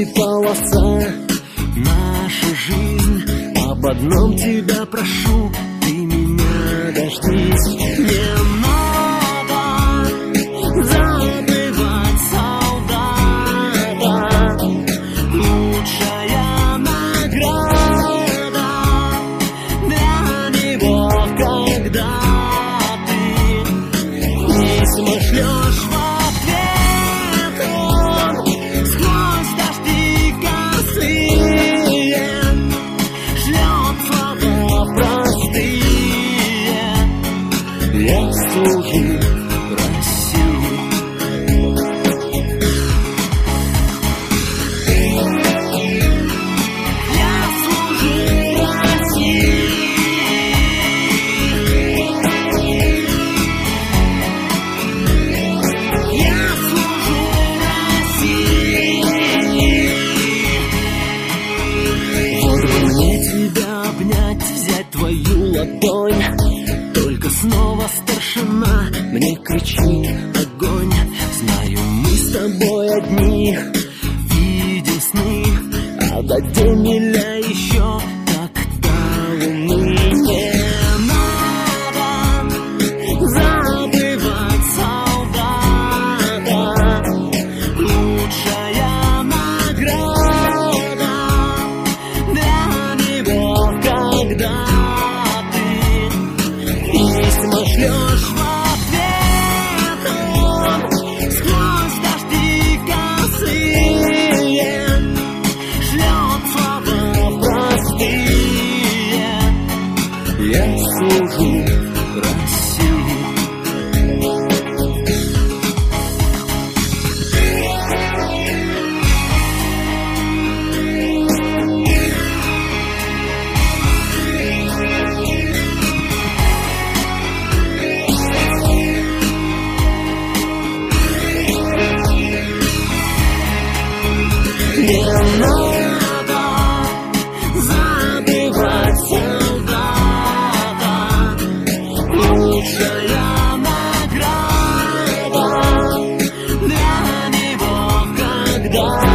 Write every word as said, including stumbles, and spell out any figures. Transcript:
полоса. Наша жизнь, об одном тебя прошу, ты меня дождись. Не надо забывать солдата, лучшая награда для него, когда ты письма шлешь в ответ, он сквозь дожди косые шлет слова простые. Я служу России. Я служу России. Я служу России. Вот бы мне тебя обнять, взять твою ладонь, только снова старшина мне кричит огонь. Знаю, мы с тобой одни, видим сны, а до демиля еще так до луны. Не надо забывать солдата, лучшая награда для него, когда ты письма шлешь в ответ, он сквозь дожди косые шлет слова простые. Я служу России. Не надо забывать солдата, лучшая награда для него, когда